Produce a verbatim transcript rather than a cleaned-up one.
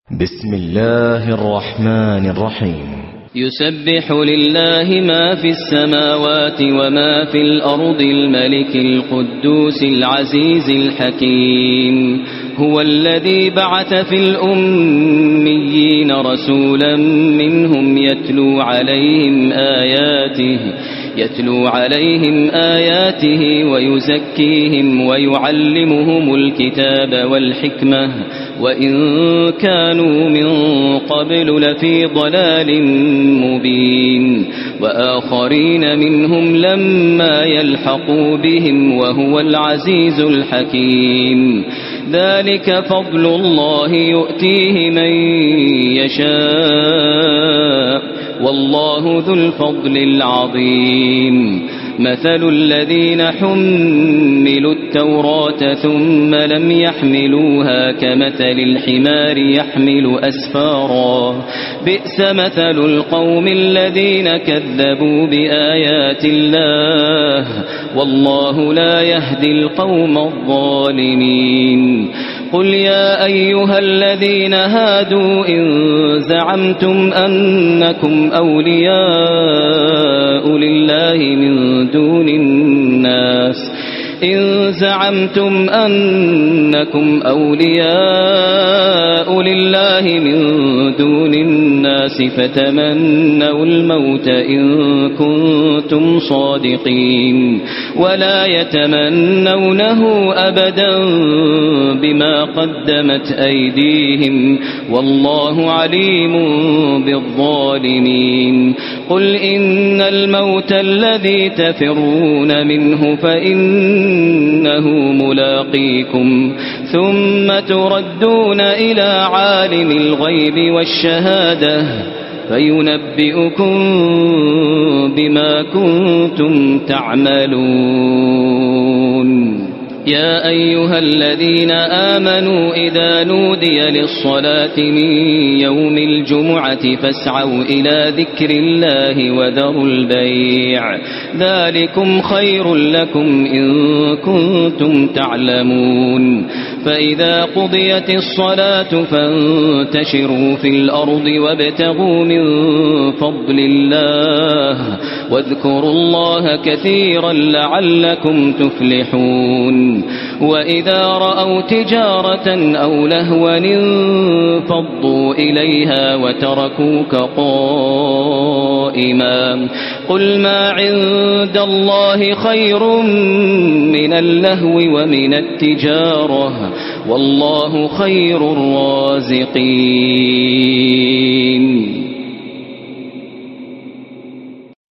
بسم الله الرحمن الرحيم. يسبح لله ما في السماوات وما في الأرض الملك القدوس العزيز الحكيم. هو الذي بعث في الأميين رسولا منهم يتلو عليهم آياته يتلو عليهم آياته ويزكيهم ويعلمهم الكتاب والحكمة وإن كانوا من قبل لفي ضلال مبين. وآخرين منهم لما يلحقوا بهم وهو العزيز الحكيم. ذلك فضل الله يؤتيه من يشاء والله ذو الفضل العظيم. مثل الذين حملوا التوراة ثم لم يحملوها كمثل الحمار يحمل أسفارا بئس مثل القوم الذين كذبوا بآيات الله والله لا يهدي القوم الظالمين. قل يا أيها الذين هادوا إن زعمتم أنكم أولياء لله من دون الناس إن زعمتم أنكم أولياء لله من دون الناس فتمنوا الموت إن كنتم صادقين ولا يتمنونه أبدا بما قدمت أيديهم والله عليم بالظالمين. قل إن الموت الذي تفرون منه فإنه ملاقيكم ثم تردون إلى عالم الغيب والشهادة فينبئكم بما كنتم تعملون. يا أيها الذين آمنوا إذا نودي للصلاة من يوم الجمعة فاسعوا إلى ذكر الله وذروا البيع ذلكم خير لكم إن كنتم تعلمون. فإذا قضيت الصلاة فانتشروا في الأرض وابتغوا من فضل الله واذكروا الله كثيرا لعلكم تفلحون. وإذا رأوا تجارة أو لهوا انفضوا إليها وتركوك قائما قل ما عند الله خير من اللهو ومن التجارة والله خير الرازقين.